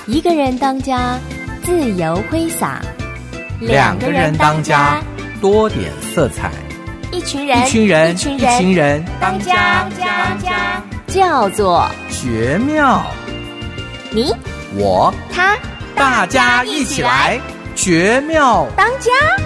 一个人当家，自由挥洒； 两个人当家，多点色彩； 一群人当家， 叫做绝妙。 你我他大家一起来绝妙当家。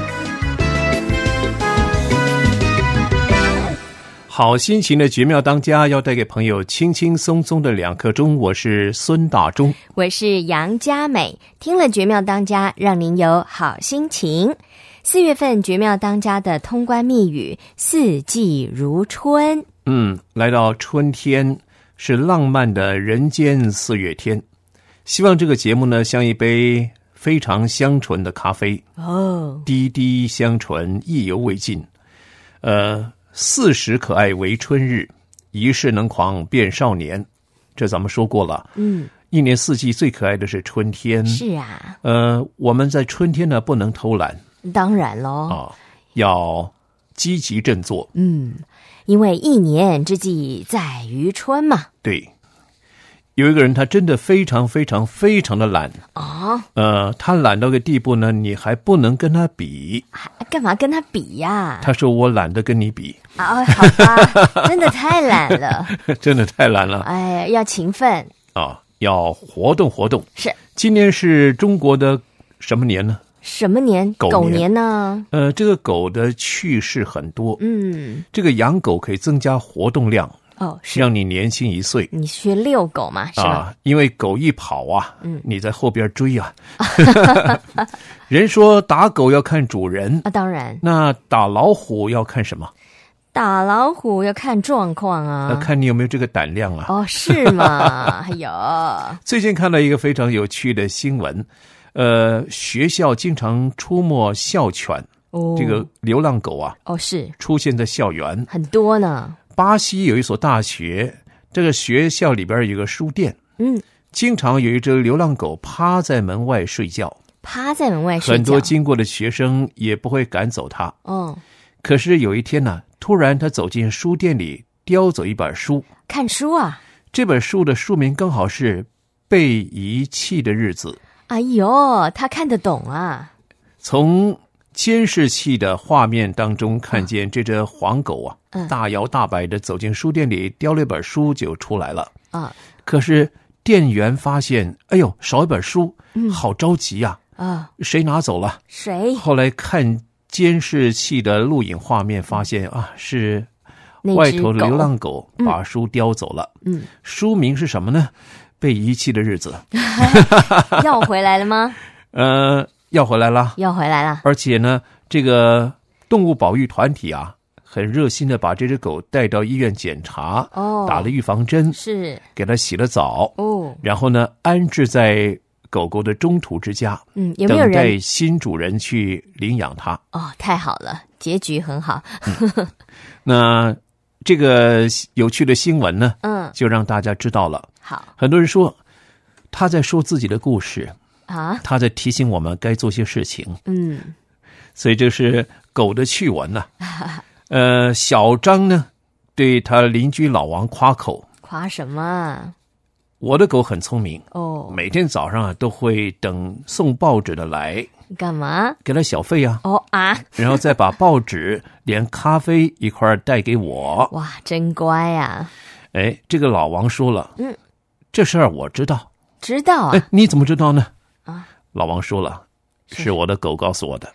好心情的绝妙当家，要带给朋友轻轻松松的2刻钟。我是孙大中， 我是杨佳美。听了绝妙当家，让您有好心情。4月份绝妙当家的通关密语：四季如春。 来到春天，是浪漫的人间4月天。希望这个节目呢，像一杯非常香醇的咖啡滴滴香醇，意犹未尽。40可爱为春日，一世能狂变少年。这咱们说过了。一年四季最可爱的是春天。 是啊。 我们在春天呢，不能偷懒。 当然咯。 要积极振作。 因为一年之计在于春嘛。 对。有一个人他真的非常非常非常的懒。他懒到个地步呢，你还不能跟他比。 干嘛跟他比呀？ 他说我懒得跟你比。 好吧，真的太懒了。 真的太懒了。 哎，要勤奋。 要活动活动。 是。 今年是中国的什么年呢？ 什么年？狗年呢？ 这个狗的趣事很多。这个养狗可以增加活动量。是让你年轻1岁。 你学遛狗嘛，是吧？ 因为狗一跑啊，你在后边追啊。人说打狗要看主人啊，当然。 那打老虎要看什么？ 打老虎要看状况啊， 看你有没有这个胆量啊。 是吗？哎呦， 最近看到一个非常有趣的新闻，学校经常出没校犬，这个流浪狗啊， 是出现在校园很多呢。 巴西有一所大学，这个学校里边有个书店，经常有一只流浪狗趴在门外睡觉。很多经过的学生也不会赶走它。可是有一天呢，突然他走进书店里，叼走一本书。 看书啊？ 这本书的书名刚好是《被遗弃的日子》。 哎呦，他看得懂啊。 从监视器的画面当中看见这只黄狗啊，大摇大摆的走进书店里，叼了一本书就出来了。可是店员发现，哎呦，少一本书，好着急呀。谁拿走了？ 谁？ 后来看监视器的录影画面，发现是外头的流浪狗把书叼走了。书名是什么呢？被遗弃的日子。 要回来了吗？ 要回来了。而且呢，这个动物保育团体啊，很热心的把这只狗带到医院检查，打了预防针， 是给它洗了澡，然后呢，安置在狗狗的中途之家， 有没有人等待新主人去领养它？ 太好了，结局很好。 那这个有趣的新闻呢，就让大家知道了。 好， 很多人说他在说自己的故事。他在提醒我们该做些事情。所以这是狗的趣闻呢。小张呢，对他邻居老王夸口。 夸什么？ 我的狗很聪明每天早上都会等送报纸的来。 干嘛？ 给他小费啊。然后再把报纸连咖啡一块带给我。 哇，真乖啊。 这个老王说了，这事儿我知道。 知道啊？ 你怎么知道呢？老王说了，是我的狗告诉我的。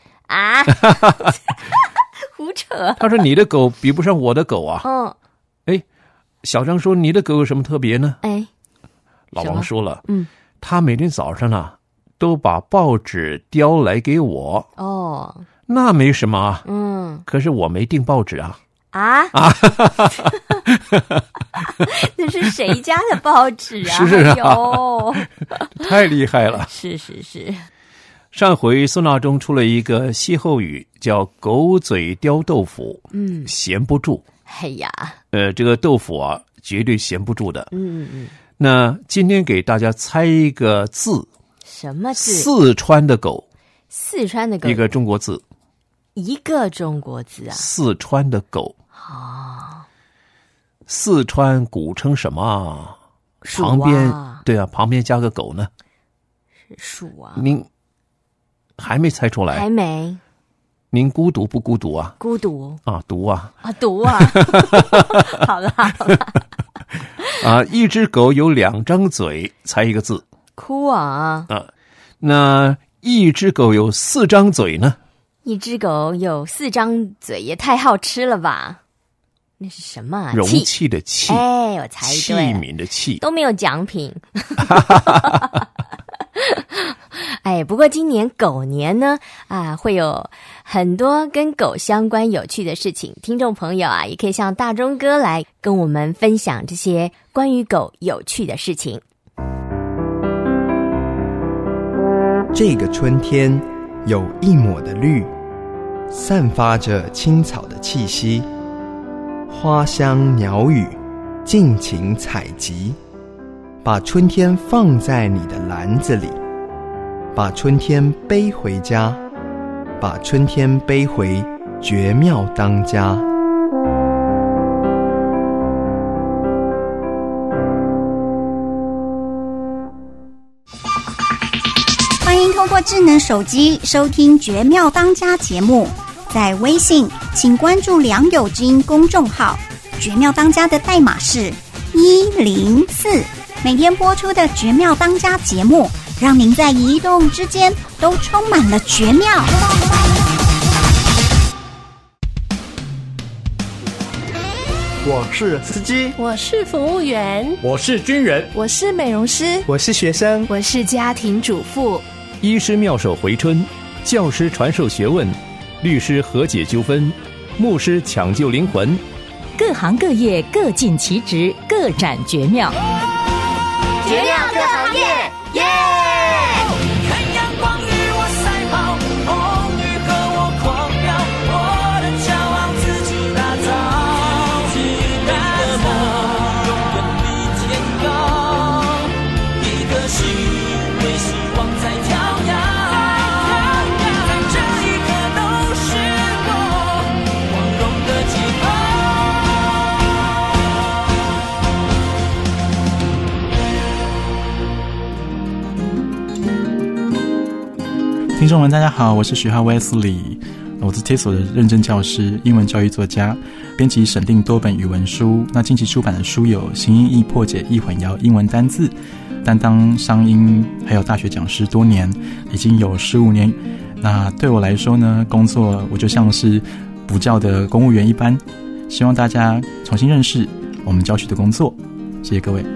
胡扯。 他说你的狗比不上我的狗啊。小张说你的狗有什么特别呢？老王说了，他每天早上呢都把报纸叼来给我。那没什么啊。可是我没订报纸啊。 那是谁家的报纸啊？ 是啊。太厉害了。 是。 上回孙大中出了一个歇后语，叫狗嘴叼豆腐，闲不住。这个豆腐啊，绝对闲不住的。那今天给大家猜一个字。 什么字？ 四川的狗。 四川的狗。 一个中国字。 一个中国字啊。 四川的狗。四川古称什么？旁边对啊，旁边加个狗呢。 鼠啊。 您还没猜出来？ 还没。 您孤独不孤独啊？ 孤独啊，独啊！ 啊，独啊！好啦好啦。 啊，一只狗有2张嘴，猜一个字。 哭啊！ 啊，那一只狗有4张嘴呢？ 一只狗有4张嘴，也太好吃了吧？那是什么啊？ 容器的器。 哎，我猜对了。 器皿的器。 都没有奖品。哎，不过今年狗年呢，会有很多跟狗相关有趣的事情。听众朋友啊，也可以向大钟哥来跟我们分享这些关于狗有趣的事情。 这个春天有一抹的绿，散发着青草的气息，花香鸟语，尽情采集。把春天放在你的篮子里，把春天背回家，把春天背回绝妙当家。 欢迎透过智能手机收听绝妙当家节目，在微信请关注良友之音公众号，绝妙当家的代码是104。每天播出的绝妙当家节目，让您在移动之间都充满了绝妙。 我是司机， 我是服务员， 我是军人， 我是美容师， 我是学生， 我是家庭主妇。 医师妙手回春，教师传授学问，律师和解纠纷，牧师抢救灵魂， 各行各业各尽其职，各展绝妙。 绝妙各行业，耶！看阳光与我赛跑，风雨和我狂飙，我的骄傲自己打造，你的梦永远比天高，一颗心为希望在跳跃，在这一刻都是我光荣的记号。 听众们大家好，我是许浩 Wesley， 我是 TESOL 的认证教师，英文教育作家，编辑审定多本语文书。那近期出版的书有《形音义破解易混淆英文单字》，担当商英还有大学讲师多年，已经有15年。那对我来说呢，工作我就像是补教的公务员一般，希望大家重新认识我们教学的工作。谢谢各位。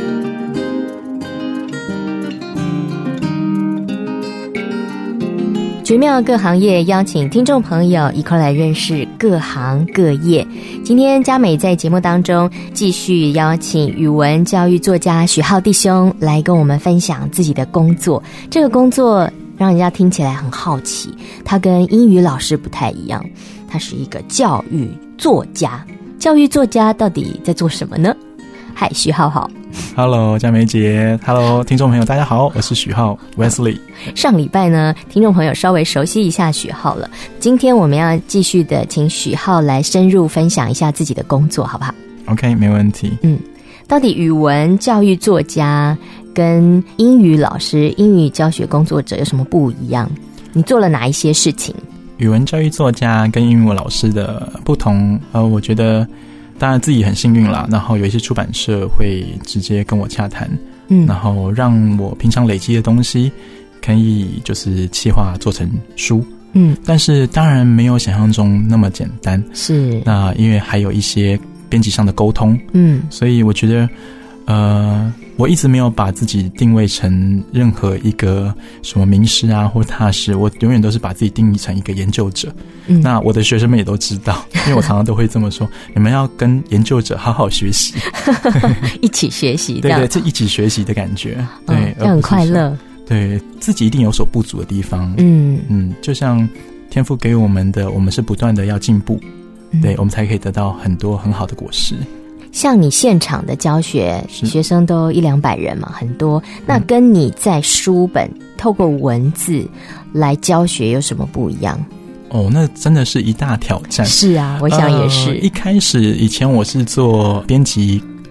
绝妙各行业，邀请听众朋友一块来认识各行各业。今天嘉美在节目当中继续邀请语文教育作家许浩弟兄来跟我们分享自己的工作。这个工作让人家听起来很好奇，他跟英语老师不太一样，他是一个教育作家。教育作家到底在做什么呢？嗨，许浩好。 Hello， 嘉梅姐 ，Hello， 听众朋友，大家好，我是许浩 Wesley。 上礼拜呢，听众朋友稍微熟悉一下许浩了。今天我们要继续的，请许浩来深入分享一下自己的工作，好不好 ？OK， 没问题。 到底语文教育作家跟英语老师、英语教学工作者有什么不一样？你做了哪一些事情？ 语文教育作家跟英语老师的不同，我觉得。当然自己很幸运啦，然后有一些出版社会直接跟我洽谈，然后让我平常累积的东西可以就是企划做成书，但是当然没有想象中那么简单， 是那因为还有一些编辑上的沟通，所以我觉得我一直没有把自己定位成任何一个什么名师啊或大师，我永远都是把自己定义成一个研究者。那我的学生们也都知道，因为我常常都会这么说，你们要跟研究者好好学习一起学习， 对对，这一起学习的感觉，对， 这很快乐， 对，自己一定有所不足的地方，就像天父给我们的，我们是不断的要进步，对，我们才可以得到很多很好的果实。 像你现场的教学，学生都100-200人嘛，很多。那跟你在书本透过文字来教学有什么不一样？ 那真的是一大挑战。 是啊，我想也是。 一开始以前我是做编辑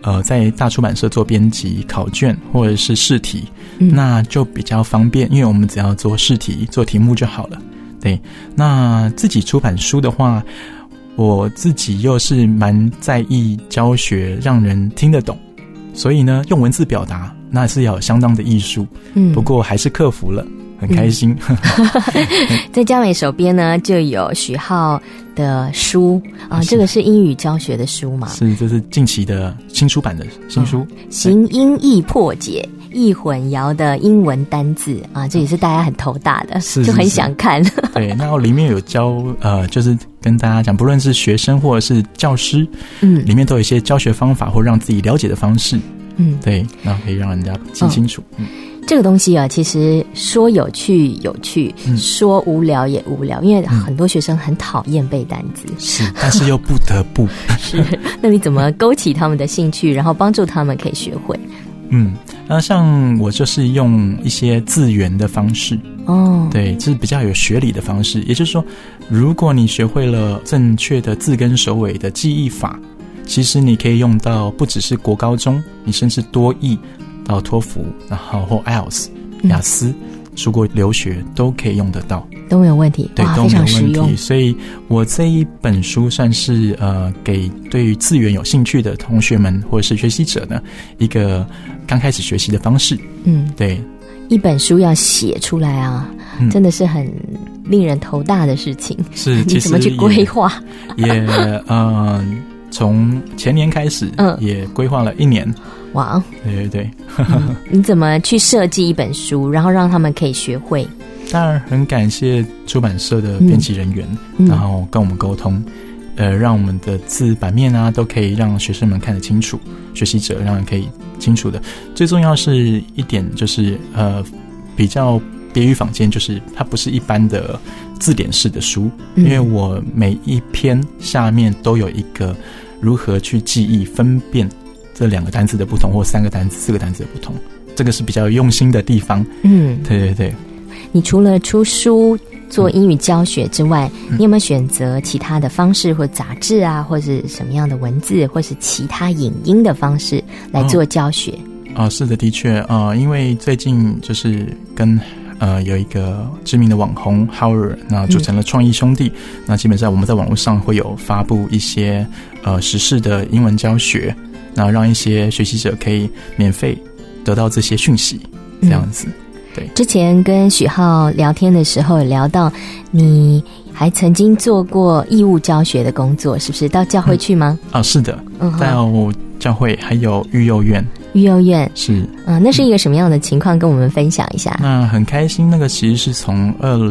在大出版社做编辑、考卷或者是试题，那就比较方便，因为我们只要做试题、做题目就好了。对，那自己出版书的话，我自己又是蛮在意教学让人听得懂，所以呢，用文字表达那是要有相当的艺术。不过还是克服了，很开心。 在嘉美手边呢，就有许浩的书啊，这个是英语教学的书嘛？ 是，这是近期的新出版的新书， 形音义破解。易混淆的英文单字啊，这也是大家很头大的，就很想看。 对，那里面有教就是跟大家讲，不论是学生或者是教师，里面都有一些教学方法或让自己了解的方式。对，然后可以让人家记清楚。 这个东西啊，其实说有趣有趣，说无聊也无聊，因为很多学生很讨厌背单字， 是，但是又不得不。 是，那你怎么勾起他们的兴趣，然后帮助他们可以学会？ 像我就是用一些字源的方式，对，这是比较有学理的方式。也就是说，如果你学会了正确的字根首尾的记忆法，其实你可以用到不只是国高中，你甚至多益到托福，然后或 IELTS、雅思、出国留学都可以用得到， 都没有问题， 对，都没有问题。 非常实用。 所以我这一本书算是给对于字源有兴趣的同学们或者是学习者呢一个刚开始学习的方式。对， 一本书要写出来啊，真的是很令人头大的事情。 是， 你怎么去规划？ 也从前年开始，也规划了1年。 哇， 对， 你怎么去设计一本书，然后让他们可以学会？ 当然很感谢出版社的编辑人员，然后跟我们沟通，让我们的字版面啊都可以让学生们看得清楚，学习者让人可以清楚的。最重要是一点就是比较别于坊间，就是它不是一般的字典式的书，因为我每一篇下面都有一个如何去记忆分辨这2个单字的不同，或3个单字、4个单字的不同，这个是比较用心的地方。对。 你除了出书做英语教学之外，你有没有选择其他的方式，或杂志啊，或是什么样的文字，或是其他影音的方式来做教学？ 是的，的确因为最近就是跟有一个知名的网红 Howard 那组成了创意兄弟，那基本上我们在网络上会有发布一些时事的英文教学，那让一些学习者可以免费得到这些讯息，这样子。对，之前跟许浩聊天的时候有聊到，你还曾经做过义务教学的工作，是不是？到教会去吗？ 是的，到教会还有育幼院。 育幼院是， 那是一个什么样的情况？跟我们分享一下。 那很开心，那个其实是从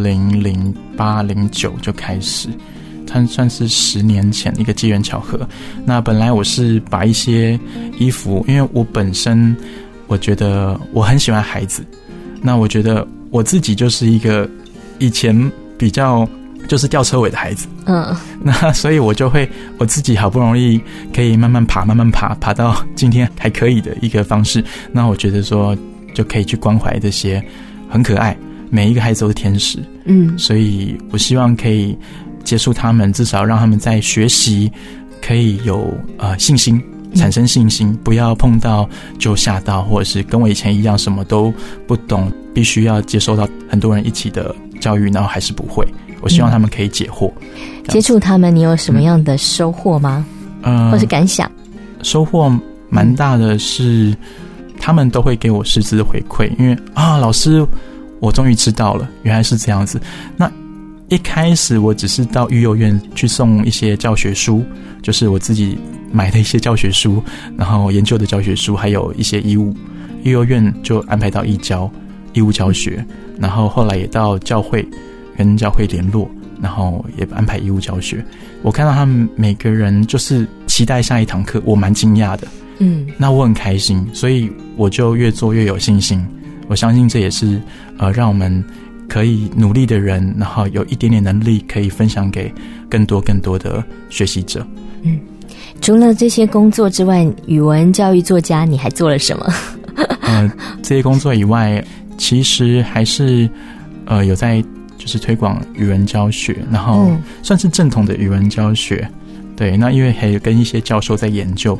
2008、09就开始，它算是10年前一个机缘巧合。那本来我是把一些衣服，因为我本身我觉得我很喜欢孩子，那我觉得我自己就是一个以前比较就是吊车尾的孩子，那所以我就会我自己好不容易可以慢慢爬到今天还可以的一个方式，那我觉得说就可以去关怀这些很可爱，每一个孩子都是天使，所以我希望可以接触他们，至少让他们在学习可以有信心，产生信心，不要碰到就吓到，或者是跟我以前一样什么都不懂，必须要接受到很多人一起的教育，然后还是不会。我希望他们可以解惑。 接触他们，你有什么样的收获吗？或是感想？ 收获蛮大的是，他们都会给我实质的回馈，因为老师，我终于知道了，原来是这样子。那一开始我只是到育幼院去送一些教学书，就是我自己买的一些教学书，然后研究的教学书，还有一些义务。育幼院就安排到义务教学，然后后来也到教会跟教会联络，然后也安排义务教学。我看到他们每个人就是期待下一堂课，我蛮惊讶的。那我很开心，所以我就越做越有信心。我相信这也是让我们可以努力的人，然后有一点点能力可以分享给更多的学习者。 除了这些工作之外，语文教育作家你还做了什么？ 这些工作以外，其实还是有在就是推广语文教学，然后算是正统的语文教学。对，那因为还有跟一些教授在研究，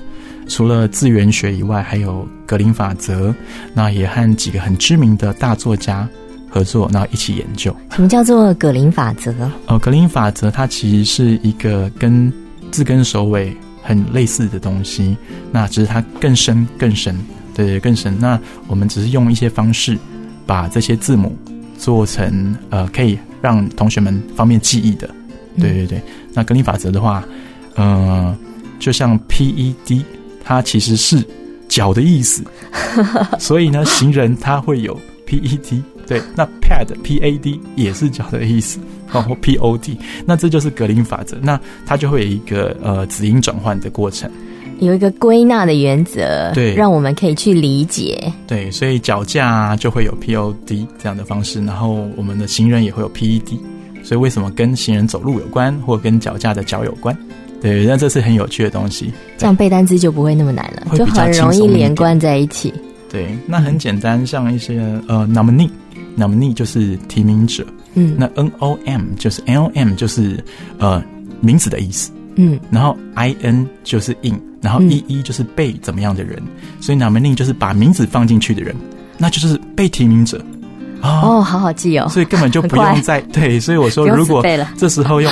除了字源学以外，还有格林法则，那也和几个很知名的大作家合作，然后一起研究。 什么叫做格林法则？ 格林法则它其实是一个跟字根首尾很类似的东西，那只是它更深，对，更深。那我们只是用一些方式把这些字母做成可以让同学们方便记忆的。对。那格林法则的话，就像 PED， 它其实是脚的意思，所以呢，行人他会有 PED。对，那 PAD 也是脚的意思，或 POD， 那这就是格林法则。那它就会有一个子音转换的过程， 有一个归纳的原则， 对， 让我们可以去理解。 对，所以脚架就会有 POD 这样的方式，然后我们的行人也会有 PED。所以为什么跟行人走路有关，或跟脚架的脚有关？对，那这是很有趣的东西。 这样背单词就不会那么难了，就很容易连贯在一起。 对，那很简单，像一些nominee 就是提名者，那 NOM 就是名字的意思，然后 IN 就是 in， 然后 EE 就是被怎么样的人，所以 nominee 就是把名字放进去的人，那就是被提名者。 好好记哦， 所以根本就不用再对，所以我说如果这时候用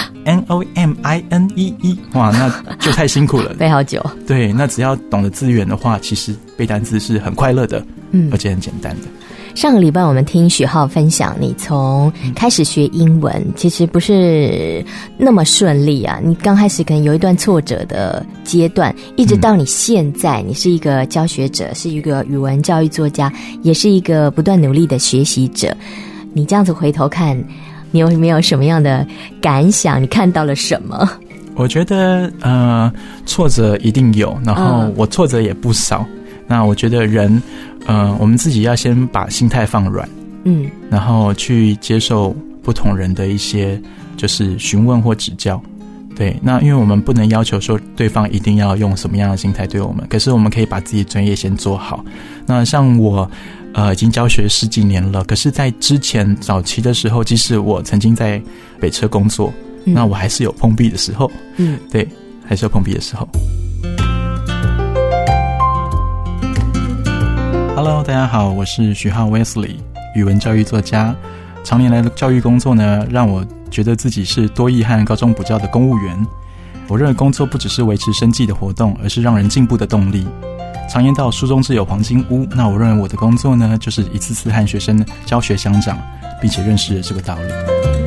NOMINEE， 哇，那就太辛苦了， 背好久。 对，那只要懂得字源的话，其实背单词是很快乐的，而且很简单的。 上个礼拜我们听许浩分享，你从开始学英文其实不是那么顺利啊，你刚开始可能有一段挫折的阶段，一直到你现在你是一个教学者，是一个语文教育作家，也是一个不断努力的学习者。你这样子回头看，你有没有什么样的感想？你看到了什么？ 我觉得挫折一定有，然后我挫折也不少。那我觉得人我们自己要先把心态放软，然后去接受不同人的一些就是询问或指教。对，那因为我们不能要求说对方一定要用什么样的心态对我们，可是我们可以把自己的专业先做好。那像我已经教学10几年了，可是在之前早期的时候，即使我曾经在北车工作，那我还是有碰壁的时候，对，还是有碰壁的时候。Hello， 大家好，我是许浩 Wesley， 语文教育作家。常年来的教育工作呢，让我觉得自己是多益和高中补教的公务员。我认为工作不只是维持生计的活动，而是让人进步的动力。常言道书中自有黄金屋，那我认为我的工作呢，就是一次次和学生教学相长，并且认识了这个道理。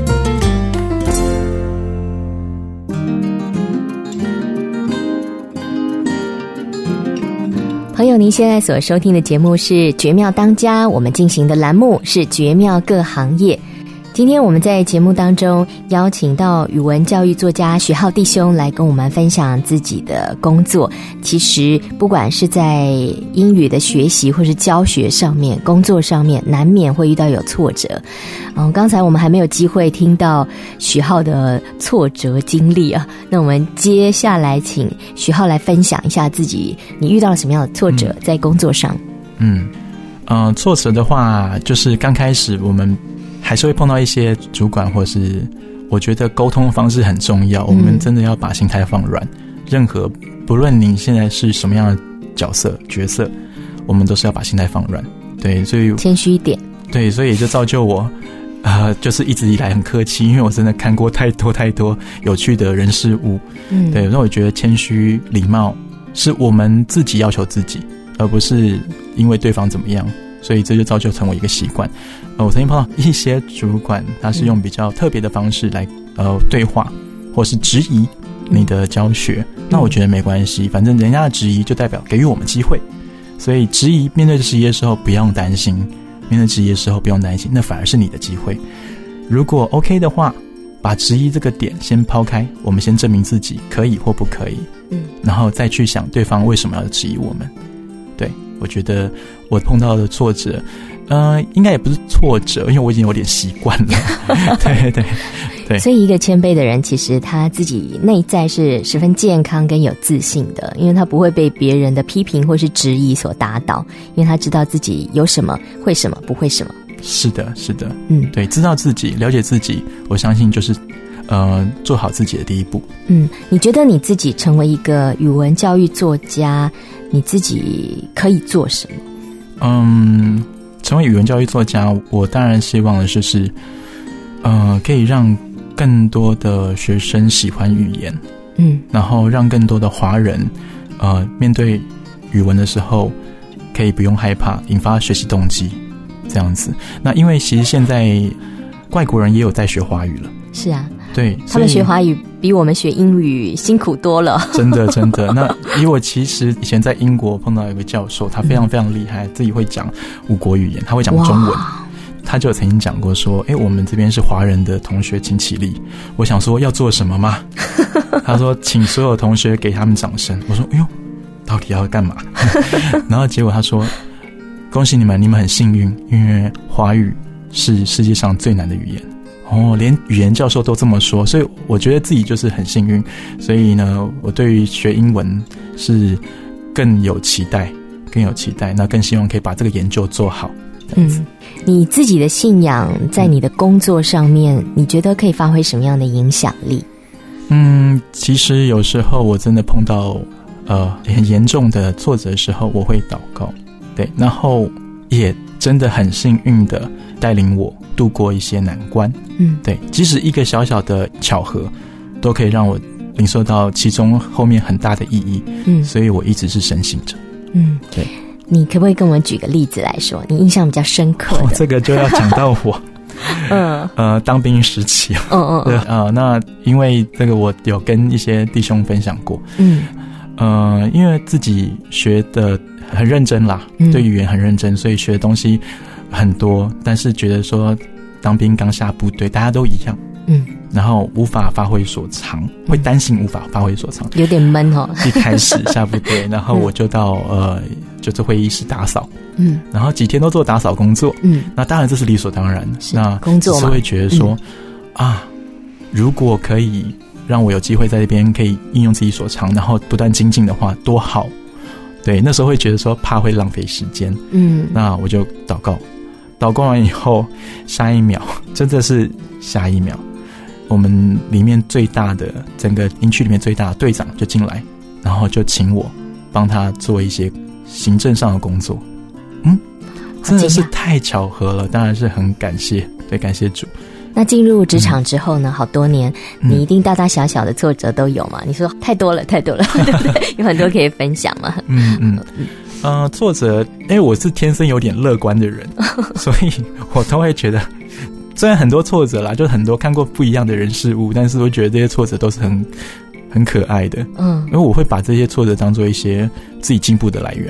朋友，您现在所收听的节目是《绝妙当家》，我们进行的栏目是《绝妙各行业》。今天我们在节目当中邀请到语文教育作家许浩弟兄来跟我们分享自己的工作。其实不管是在英语的学习或是教学上面，工作上面难免会遇到有挫折。刚才我们还没有机会听到许浩的挫折经历啊，那我们接下来请许浩来分享一下自己你遇到了什么样的挫折在工作上。 挫折的话，就是刚开始我们还是会碰到一些主管，或是我觉得沟通方式很重要，我们真的要把心态放软。任何不论你现在是什么样的角色，我们都是要把心态放软。对，所以谦虚一点。对， 所以也就造就我就是一直以来很客气，因为我真的看过太多有趣的人事物。对，所以我觉得谦虚礼貌是我们自己要求自己，而不是因为对方怎么样，所以这就造就成为一个习惯。我曾经碰到一些主管，他是用比较特别的方式来对话，或是质疑你的教学。那我觉得没关系，反正人家的质疑就代表给予我们机会，所以面对质疑的时候不用担心，那反而是你的机会。如果 OK 的话，把质疑这个点先抛开，我们先证明自己可以或不可以，然后再去想对方为什么要质疑我们。对，我觉得我碰到的挫折应该也不是挫折，因为我已经有点习惯了。对， 所以一个谦卑的人其实他自己内在是十分健康跟有自信的，因为他不会被别人的批评或是质疑所打倒，因为他知道自己有什么，会什么，不会什么。 是的，对，知道自己，了解自己，我相信就是做好自己的第一步。 你觉得你自己成为一个语文教育作家，你自己可以做什么？ 成为语文教育作家，我当然希望的是可以让更多的学生喜欢语言，然后让更多的华人面对语文的时候可以不用害怕，引发学习动机这样子。那因为其实现在外国人也有在学华语了。 是啊， 对， 他们学华语比我们学英语辛苦多了。真的。 那因为我其实以前在英国碰到一个教授，他非常非常厉害，自己会讲5国语言，他会讲中文。他就曾经讲过说，我们这边是华人的同学请起立。我想说要做什么吗？他说请所有同学给他们掌声。我说哎呦，到底要干嘛？然后结果他说恭喜你们很幸运，因为华语是世界上最难的语言。连语言教授都这么说，所以我觉得自己就是很幸运。所以呢，我对于学英文是更有期待，那更希望可以把这个研究做好。 你自己的信仰在你的工作上面，你觉得可以发挥什么样的影响力？ 其实有时候我真的碰到很严重的挫折的时候，我会祷告，对，然后也真的很幸运的带领我度过一些难关。对，即使一个小小的巧合都可以让我领受到其中后面很大的意义。所以我一直是深信着。对， 你可不可以跟我们举个例子来说，你印象比较深刻的？ 这个就要讲到我当兵时期。那因为这个我有跟一些弟兄分享过。因为自己学的很认真啦，对语言很认真，所以学的东西很多，但是觉得说当兵刚下部队大家都一样，然后无法发挥所长，会担心无法发挥所长， 有点闷一开始下部队然后我就到就是会议室打扫，然后几天都做打扫工作，那当然这是理所当然，那工作嘛， 只是会觉得说如果可以让我有机会在这边可以应用自己所长，然后不断精进的话多好。对，那时候会觉得说怕会浪费时间，那我就祷告完以后，下一秒真的是下一秒，我们里面最大的整个营区里面最大的队长就进来，然后就请我帮他做一些行政上的工作。真的是太巧合了，当然是很感谢，对，感谢主。 那进入职场之后呢，好多年，你一定大大小小的挫折都有嘛？你说太多了，对不对？有很多可以分享嘛。 挫折，我是天生有点乐观的人，所以我都会觉得，虽然很多挫折啦，就很多看过不一样的人事物，但是我觉得这些挫折都是很可爱的。因为我会把这些挫折当做一些自己进步的来源。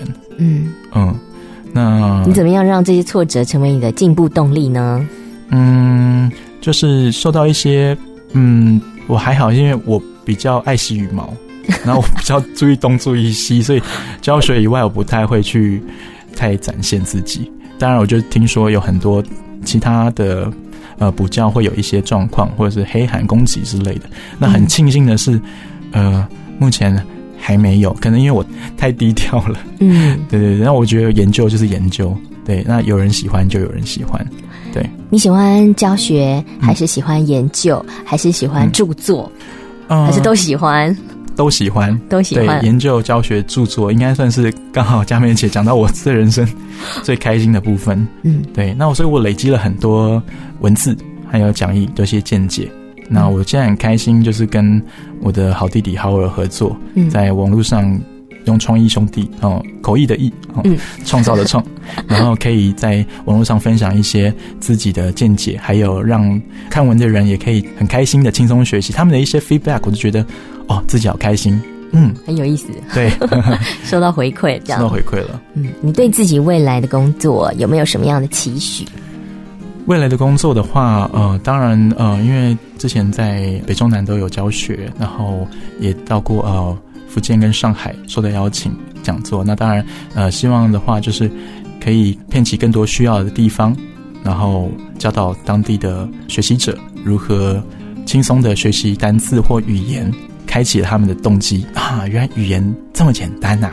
那你怎么样让这些挫折成为你的进步动力呢？ 就是受到一些我还好，因为我比较爱惜羽毛，然后我比较注意东注意西，所以教学以外我不太会去太展现自己。当然我就听说有很多其他的补教会有一些状况，或者是黑函攻击之类的。那很庆幸的是目前还没有，可能因为我太低调了。对，那我觉得研究就是研究，对，那有人喜欢就有人喜欢。对， 你喜欢教学还是喜欢研究，还是喜欢著作，还是都喜欢？ 都喜欢。对，研究、教学、著作应该算是刚好嘉美姐讲到我这人生最开心的部分。对，那所以我累积了很多文字还有讲义这些见解。那我现在很开心，就是跟我的好弟弟豪尔合作，在网络上用创意兄弟口译的译创造的创，然后可以在网络上分享一些自己的见解，还有让看文的人也可以很开心的轻松学习他们的一些 feedback， 我就觉得自己好开心。 很有意思。 对， 收到回馈，这样收到回馈了。 你对自己未来的工作有没有什么样的期许？ 未来的工作的话，当然因为之前在北中南都有教学，然后也到过福建跟上海受到邀请讲座。那当然希望的话就是可以遍及更多需要的地方，然后教导当地的学习者如何轻松的学习单字或语言，开启了他们的动机原来语言这么简单啊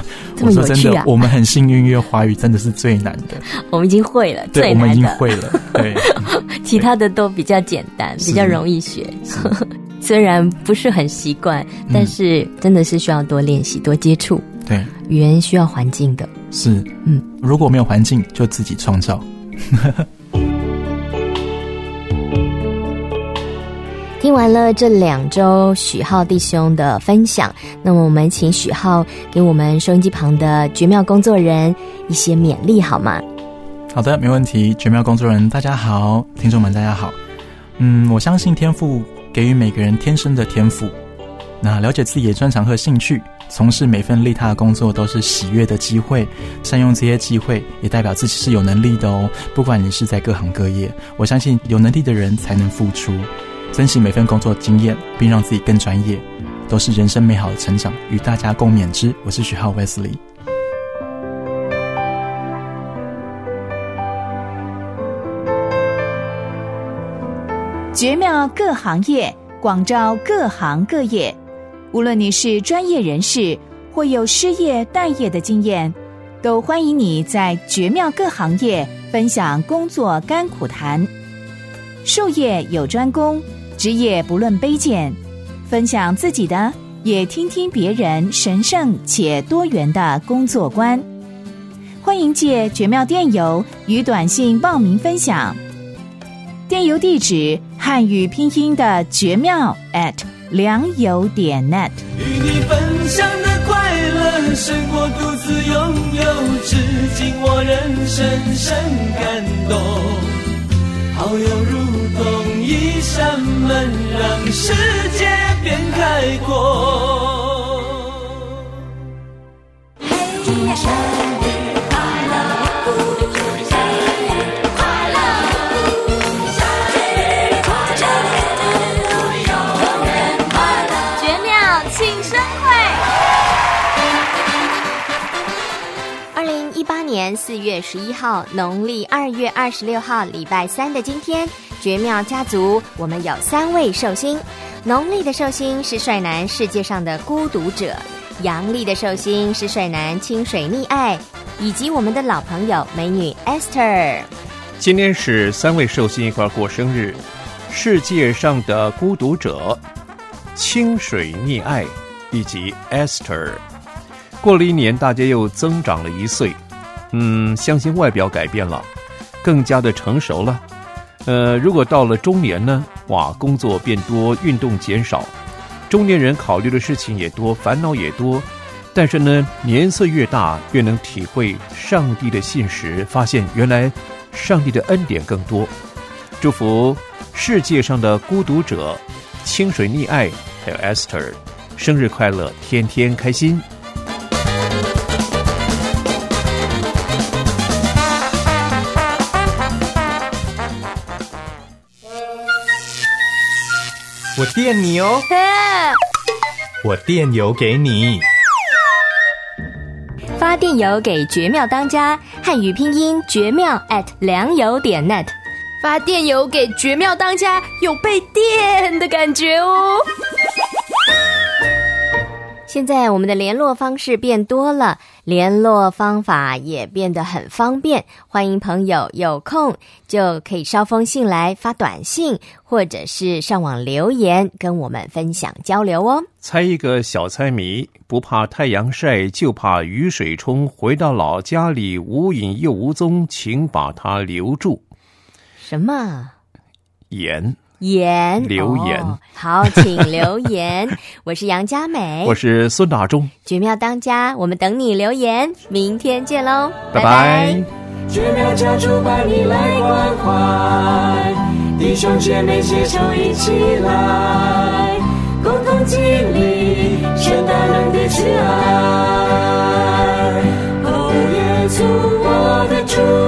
这么有趣啊！ 我说真的，我们很幸运，因为华语真的是最难的。 我们已经会了， 对， 最难的我们已经会了。对， 其他的都比较简单，比较容易学。虽然不是很习惯，但是真的是需要多练习、多接触。 对， 语言需要环境的。 是，如果没有环境，就自己创造。 听完了这2周许浩弟兄的分享，那么我们请许浩给我们收音机旁的绝妙工作人一些勉励好吗？ 好的，没问题。绝妙工作人大家好，听众们大家好。我相信天父给予每个人天生的天赋，那了解自己的专长和兴趣，从事每份利他的工作都是喜悦的机会，善用这些机会也代表自己是有能力的哦。不管你是在各行各业，我相信有能力的人才能付出，珍惜每份工作经验，并让自己更专业，都是人生美好的成长，与大家共勉之。我是许浩 Wesley。 绝妙各行业，广招各行各业。无论你是专业人士，或有失业待业的经验，都欢迎你在绝妙各行业分享工作甘苦谈。术业有专攻，职业不论卑贱，分享自己的，也听听别人神圣且多元的工作观。欢迎借绝妙电邮与短信报名分享。电邮地址汉语拼音的绝妙良友.net。 与你分享的快乐胜过独自拥有，至今我仍深深感动。好友如同一扇门，让世界变开阔。祝你生日快乐，生日快乐，生日快乐，永远快乐。 绝妙庆生会。 2018年4月11号，农历2月26号，礼拜3的今天，绝妙家族我们有3位寿星。农历的寿星是帅男世界上的孤独者，阳历的寿星是帅男清水溺爱，以及我们的老朋友美女 Esther。 今天是3位寿星一块过生日，世界上的孤独者、清水溺爱以及 Esther。过了1年，大家又增长了1岁，相信外表改变了，更加的成熟了。如果到了中年呢，工作变多，运动减少，中年人考虑的事情也多，烦恼也多。但是呢，年岁越大，越能体会上帝的信实，发现原来上帝的恩典更多。祝福世界上的孤独者、清水溺爱还有 Esther 生日快乐，天天开心。 我电你哦，我电邮给你。 发电邮给绝妙当家，汉语拼音绝妙良友.net。 发电邮给绝妙当家，有被电的感觉哦。 现在我们的联络方式变多了，联络方法也变得很方便，欢迎朋友有空就可以捎封信来，发短信或者是上网留言跟我们分享交流哦。 猜一个小猜谜，不怕太阳晒，就怕雨水冲，回到老家里无影又无踪，请把它留住。 什么？ 留言、 好，请留言。我是杨佳美， 我是孙大中。 绝妙当家，我们等你留言，明天见喽， 拜拜。 绝妙家族把你来关怀，弟兄姐妹携手一起来，共同经历神大能的慈爱。哦，耶稣我的主。